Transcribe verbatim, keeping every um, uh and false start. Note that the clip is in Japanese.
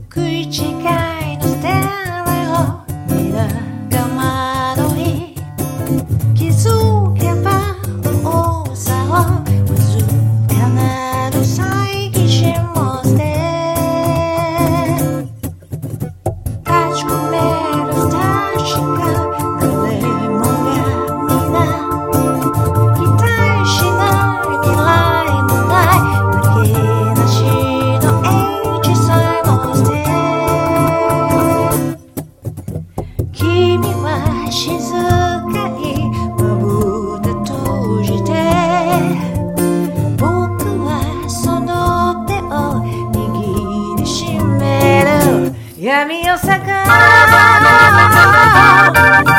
食い違いのステレオ見ながまどい気づけば多さをわずかなる猜疑心も捨て立ち込める確か誰もが皆期待しない未来もない負けなしの英知さえも捨て君は静かにまぶた閉じて僕はその手を握りしめる闇を探